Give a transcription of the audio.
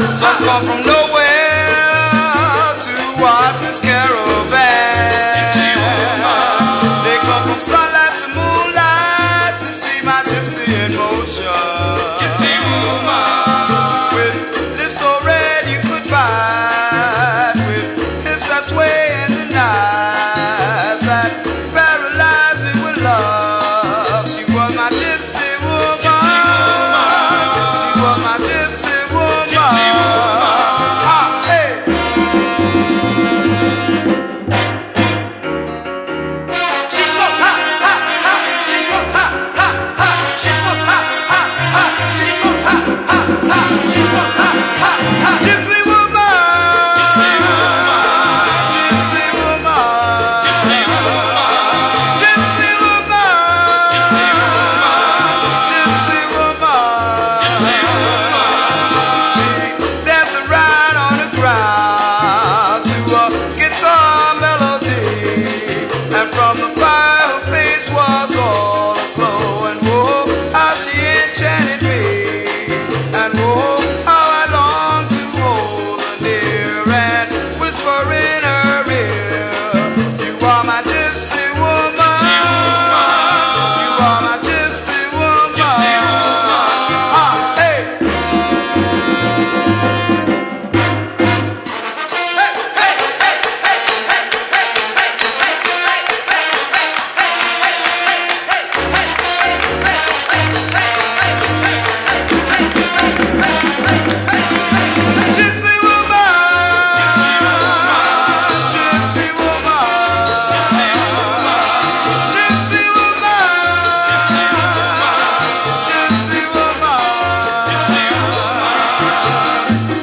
Some come from nowhere to watch this caravan. They come from sunlight to moonlight to see my gypsy in motion. With lips so red you could bite, with hips that sway in the night, that paralyzed me with love. She was my gypsy woman. She was my gypsy woman. Ah, hey. She was ha ha ha. She was ha ha ha. She was ha ha ha. She was ha ha ha. She was ha ha ha. Gypsy woman. Gypsy woman. Gypsy woman. Gypsy woman. Gypsy woman. She danced around on the ground to a guitar melody, and from the fire her face was all aglow. And whoa, how she enchanted me, and whoa, how I longed to hold her near and whisper in her ear, you are my gypsy woman. You are my gypsy woman. Ah, hey. Gypsy woman. Gypsy woman. Gypsy woman. Gypsy woman.